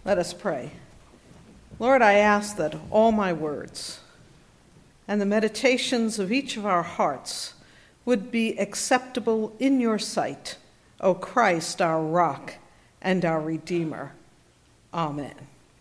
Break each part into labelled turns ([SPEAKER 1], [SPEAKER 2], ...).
[SPEAKER 1] Let us pray. Lord, I ask that all my words and the meditations of each of our hearts would be acceptable in your sight, O Christ, our rock and our Redeemer. Amen.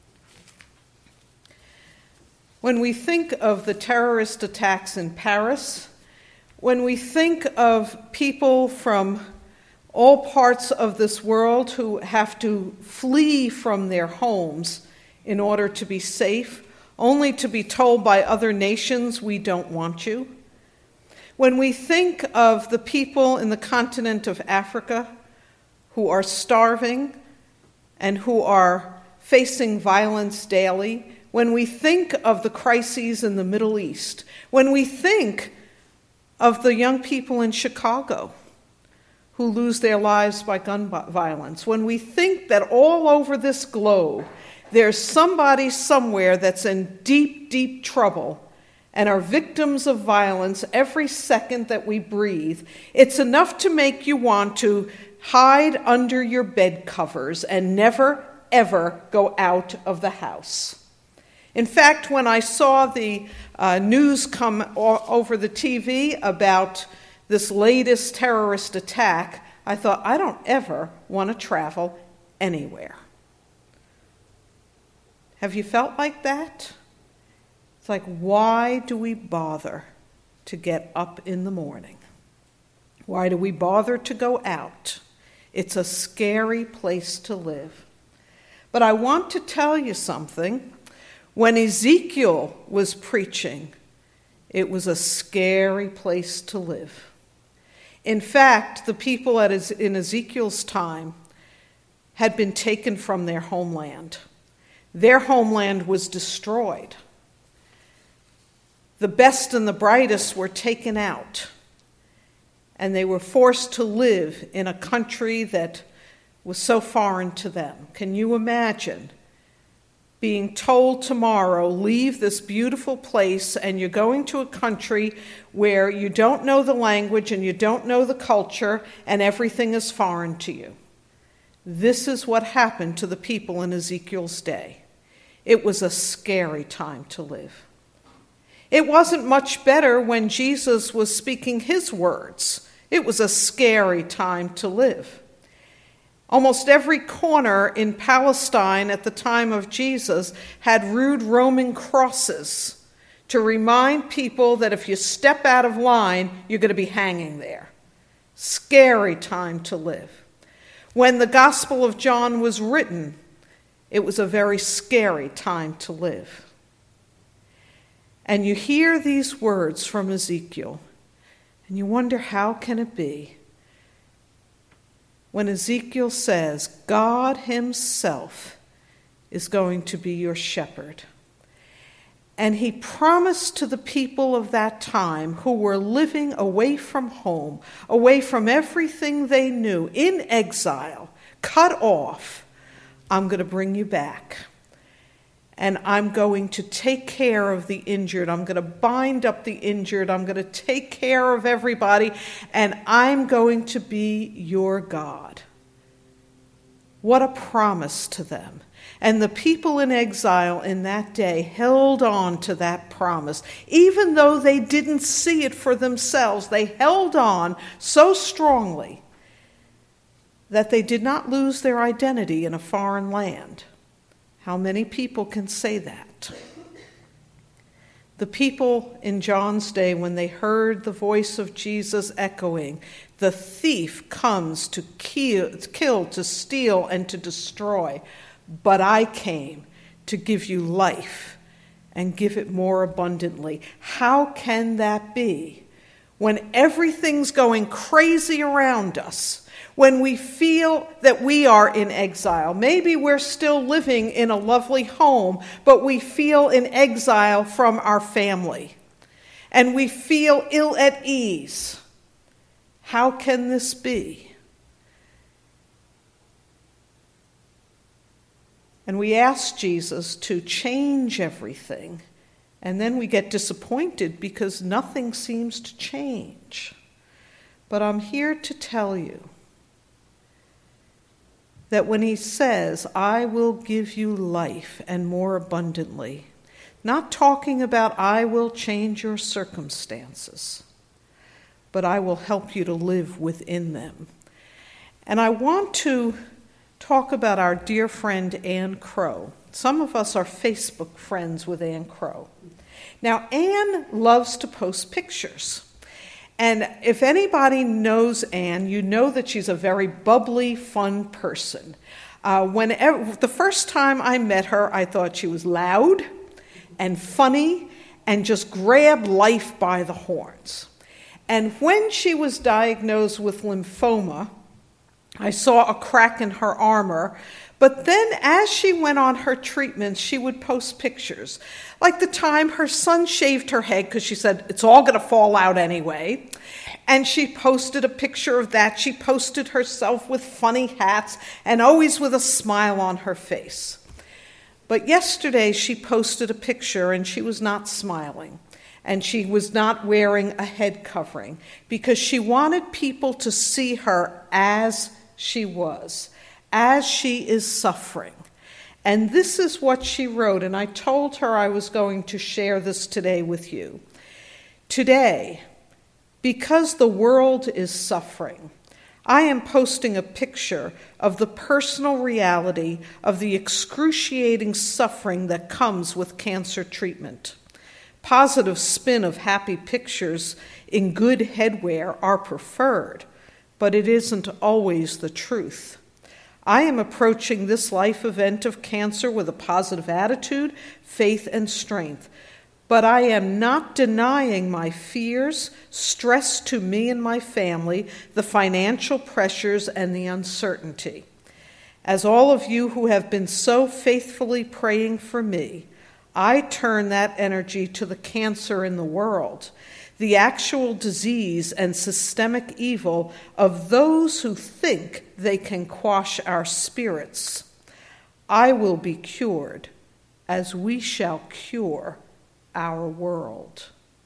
[SPEAKER 1] When we think of the terrorist attacks in Paris, when we think of people from all parts of this world who have to flee from their homes in order to be safe, only to be told by other nations, we don't want you. When we think of the people in the continent of Africa who are starving and who are facing violence daily, when we think of the crises in the Middle East, when we think of the young people in Chicago who lose their lives by gun violence, when we think that all over this globe there's somebody somewhere that's in deep, deep trouble and are victims of violence every second that we breathe, it's enough to make you want to hide under your bed covers and never, ever go out of the house. In fact, when I saw the news come over the TV about this latest terrorist attack, I thought, I don't ever want to travel anywhere. Have you felt like that? It's like, why do we bother to get up in the morning? Why do we bother to go out? It's a scary place to live. But I want to tell you something. When Ezekiel was preaching, it was a scary place to live. In fact, the people in Ezekiel's time had been taken from their homeland. Their homeland was destroyed. The best and the brightest were taken out, and they were forced to live in a country that was so foreign to them. Can you imagine being told tomorrow, leave this beautiful place, and you're going to a country where you don't know the language and you don't know the culture and everything is foreign to you? This is what happened to the people in Ezekiel's day. It was a scary time to live. It wasn't much better when Jesus was speaking his words. It was a scary time to live. Almost every corner in Palestine at the time of Jesus had rude Roman crosses to remind people that if you step out of line, you're going to be hanging there. Scary time to live. When the Gospel of John was written, it was a very scary time to live. And you hear these words from Ezekiel, and you wonder, how can it be? When Ezekiel says, God himself is going to be your shepherd. And he promised to the people of that time who were living away from home, away from everything they knew, in exile, cut off, I'm going to bring you back. And I'm going to take care of the injured. I'm going to bind up the injured. I'm going to take care of everybody. And I'm going to be your God. What a promise to them. And the people in exile in that day held on to that promise. Even though they didn't see it for themselves, they held on so strongly that they did not lose their identity in a foreign land. How many people can say that? The people in John's day, when they heard the voice of Jesus echoing, the thief comes to kill, to steal, and to destroy. But I came to give you life and give it more abundantly. How can that be? When everything's going crazy around us, when we feel that we are in exile. Maybe we're still living in a lovely home, but we feel in exile from our family. And we feel ill at ease. How can this be? And we ask Jesus to change everything, and then we get disappointed because nothing seems to change. But I'm here to tell you that when he says, I will give you life and more abundantly, not talking about I will change your circumstances, but I will help you to live within them. And I want to talk about our dear friend Ann Crow. Some of us are Facebook friends with Ann Crow. Now, Ann loves to post pictures. And if anybody knows Ann, you know that she's a very bubbly, fun person. The first time I met her, I thought she was loud and funny and just grabbed life by the horns. And when she was diagnosed with lymphoma, I saw a crack in her armor. But then as she went on her treatments, she would post pictures. Like the time her son shaved her head because she said, it's all going to fall out anyway. And she posted a picture of that. She posted herself with funny hats and always with a smile on her face. But yesterday she posted a picture and she was not smiling. And she was not wearing a head covering because she wanted people to see her as she was, as she is suffering. And this is what she wrote, and I told her I was going to share this today with you. Today, because the world is suffering, I am posting a picture of the personal reality of the excruciating suffering that comes with cancer treatment. Positive spin of happy pictures in good headwear are preferred, but it isn't always the truth. I am approaching this life event of cancer with a positive attitude, faith, and strength, but I am not denying my fears, stress to me and my family, the financial pressures, and the uncertainty. As all of you who have been so faithfully praying for me, I turn that energy to the cancer in the world, the actual disease and systemic evil of those who think they can quash our spirits. I will be cured as we shall cure our world.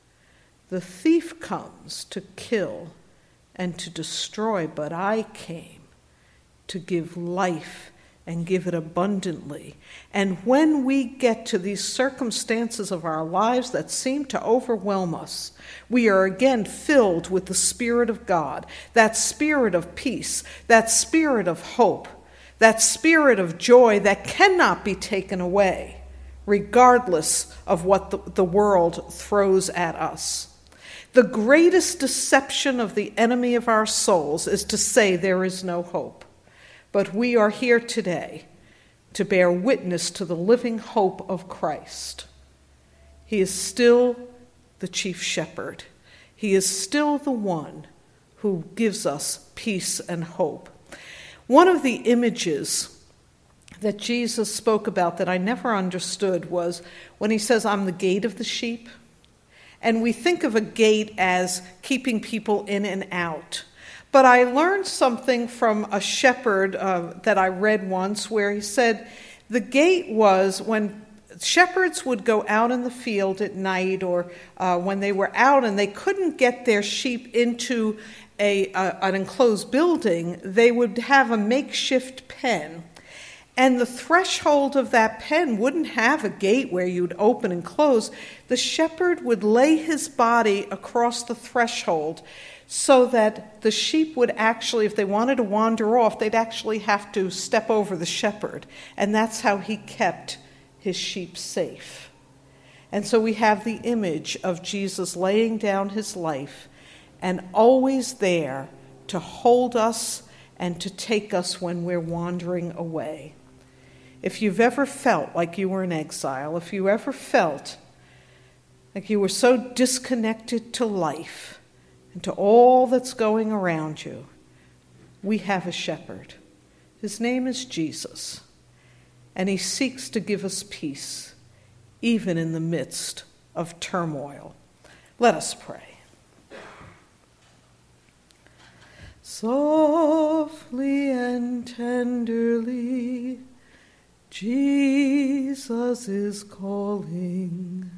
[SPEAKER 1] The thief comes to kill and to destroy, but I came to give life and give it abundantly. And when we get to these circumstances of our lives that seem to overwhelm us, we are again filled with the Spirit of God, that spirit of peace, that spirit of hope, that spirit of joy that cannot be taken away, regardless of what the world throws at us. The greatest deception of the enemy of our souls is to say there is no hope. But we are here today to bear witness to the living hope of Christ. He is still the chief shepherd. He is still the one who gives us peace and hope. One of the images that Jesus spoke about that I never understood was when he says, I'm the gate of the sheep. And we think of a gate as keeping people in and out. But I learned something from a shepherd that I read once where he said the gate was when shepherds would go out in the field at night or when they were out and they couldn't get their sheep into an enclosed building, they would have a makeshift pen. And the threshold of that pen wouldn't have a gate where you'd open and close. The shepherd would lay his body across the threshold so that the sheep would actually, if they wanted to wander off, they'd actually have to step over the shepherd. And that's how he kept his sheep safe. And so we have the image of Jesus laying down his life and always there to hold us and to take us when we're wandering away. If you've ever felt like you were in exile, if you ever felt like you were so disconnected to life, and to all that's going around you, we have a shepherd. His name is Jesus, and he seeks to give us peace, even in the midst of turmoil. Let us pray. Softly and tenderly, Jesus is calling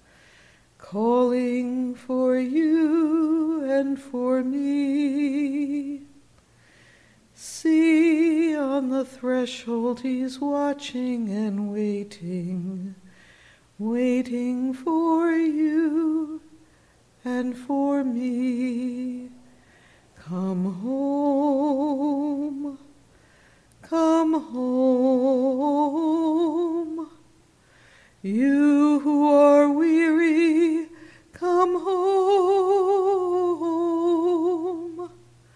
[SPEAKER 1] for you and for me. See on the the threshold he's watching and waiting, waiting for you and for me. Come home, come home. You who are weary, come home.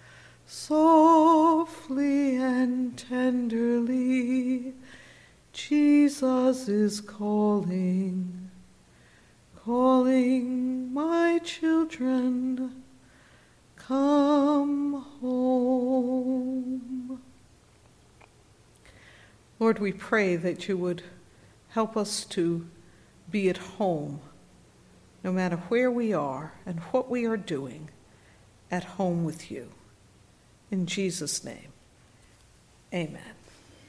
[SPEAKER 1] Softly and tenderly, Jesus is calling, calling, my children, come home. Lord, we pray that you would help us to be at home, no matter where we are and what we are doing, at home with you. In Jesus' name, amen.